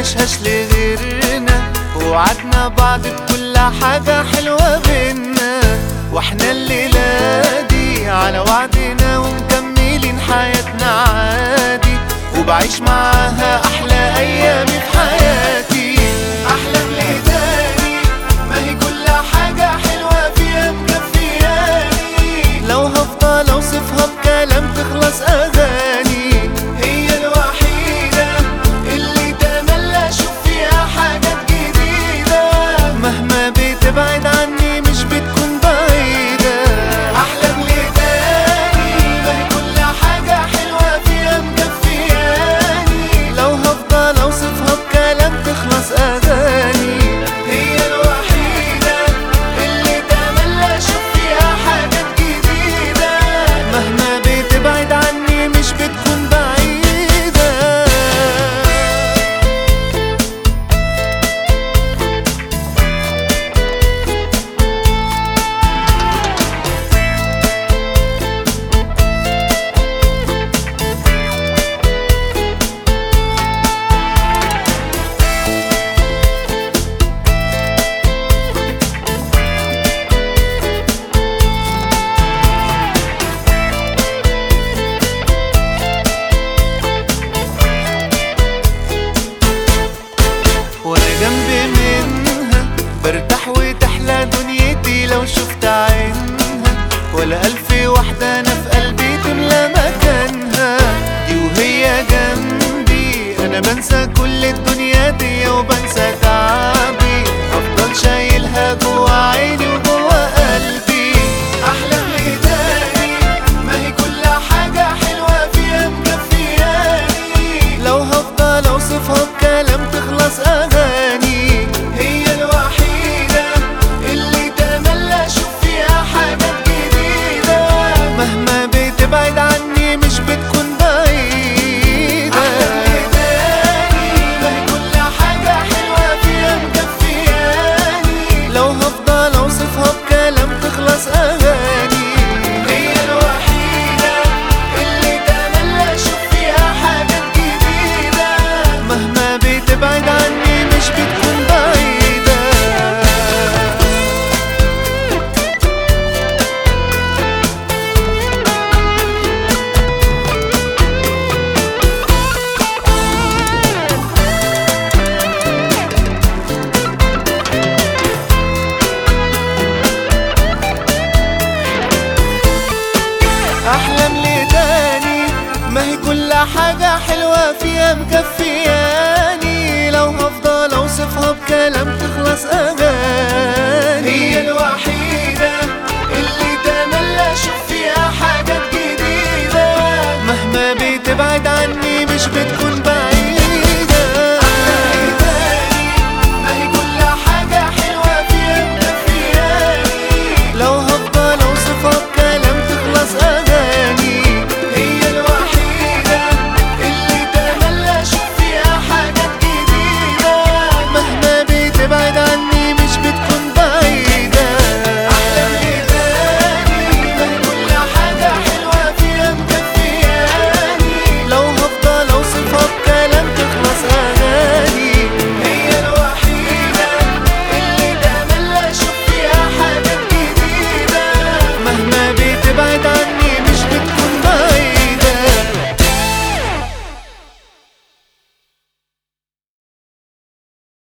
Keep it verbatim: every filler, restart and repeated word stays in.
نعيشهاش لغيرنا، ووعدنا بعض بكل حاجة حلوة بينا، واحنا الليلة دي على وعدنا ومكملين حياتنا عادي، وبعيش معاها أحلى أيامي في حياتي. أحلام ليه تاني؟ ما هي كل حاجة حلوة فيها مكفياني، لو هفضل أوصفها بكلام تخلص أغاني. هي الوحيدة اللي تملى أشوف فيها حاجات جديدة، مهما بتبعد عني مش بتكون بعيدة. أحلام ليه تاني؟ ما هي كل حاجة حلوة فيها مكفياني، لو هفضل أوصفها بكلام تخلص أغاني. هي الوحيدة اللي تملى أشوف فيها حاجات جديدة، مهما بتبعد عني مش بتكون بعيدة. وانا جنبي منها برتاح وتحلى دنيتي لو شفت عينها، ولا ألف واحدة أنا في قلبي تملى مكانها. دي وهي جنبي أنا بنسى كل الدنيا دي وبنسى تعبي، أفضل شايلها جوا عيني وجوا قلبي. أحلام ليه تاني؟ ما هي كل حاجة حلوة فيها مكفياني، لو هفضل أوصفها بكلام تخلص أغاني. هي الوحيدة اللي تملى أشوف فيها حاجات جديدة، مهما بتبعد عني مش بتكون بعيدة. أحلام ليه تاني؟ ما هي كل حاجة حلوة فيها مكفياني، لو هفضل أوصفها بكلام تخلص أغاني. هي الوحيدة اللي تملى أشوف فيها حاجات جديدة، مهما بتبعد عني مش بتكون بعيدة. أحلام ليه تاني؟ ما هي كل حاجة حلوة فيها مكفياني، لو هفضل أوصفها بكلام تخلص أغاني.